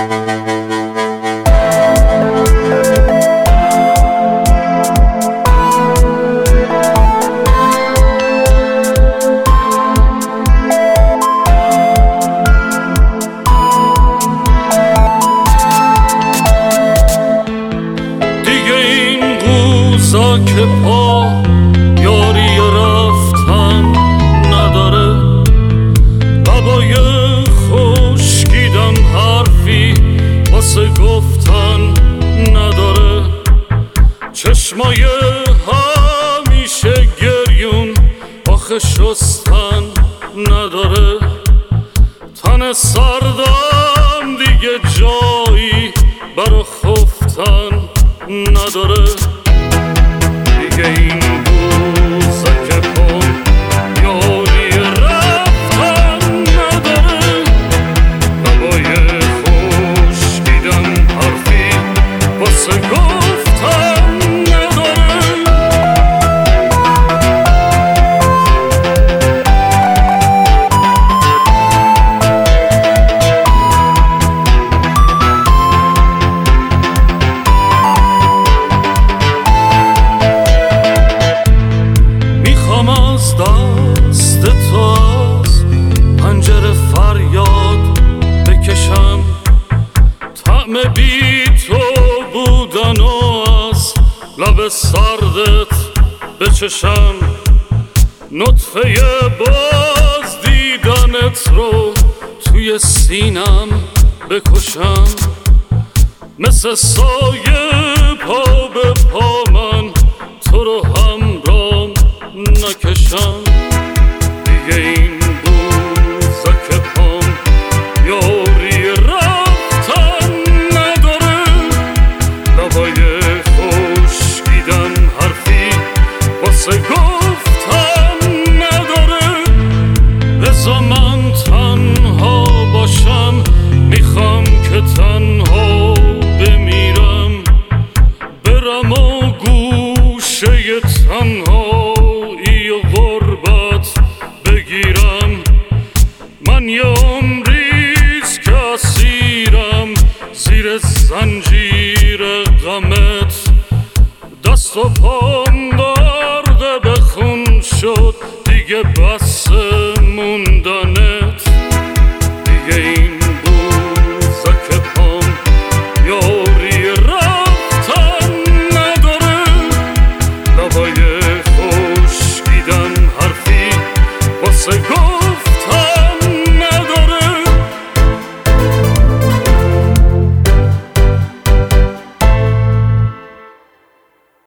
که پا یاری رفتن نداره، لبای خشکیدم حرفی واسه گفتن نداره، چشمای همیشه گریون آخه شستن نداره، تن سردم دیگه جایی برا خفتن نداره، دیگه این روزا که پام یاری رفتن نداره، لبای خشکیدم حرفی واسه گفتن نداره. از دست تو از پنجره فریاد بکشم، طعم بی تو بودن و از لب سردت بچشم، نطفه باز دیدنت رو توی سینم بکشم، مثل سایه پا به پا من تو رو همراه نکشم، دیگه این روزا که پام یاری رفتن نداره، لبای خشکیدم حرفی واسه گفتن نداره، بذار من تنها باشم، میخوام که تنها بمیرم، برم و گوشه تنها غربت بگیرم، من یه عمریست که اسیرم زیر زنجیر غمت، دست و پام درد به خون شد دیگه بس موندنت، دیگه